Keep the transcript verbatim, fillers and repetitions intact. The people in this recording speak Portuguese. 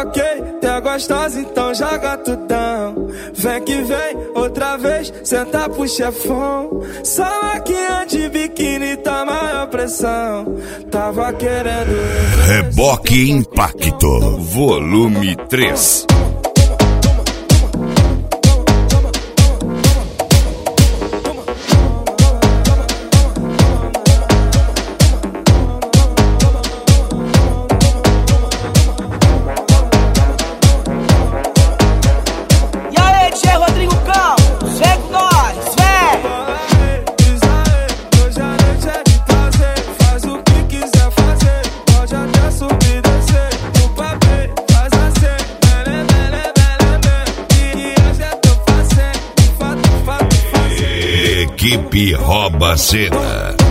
ok, tu é gostosa, então joga tudão. Vem que vem, outra vez, senta pro chefão. Só máquina de biquíni tá maior pressão. Tava querendo Reboque Impacto, volume três. Equipe Rouba Cena.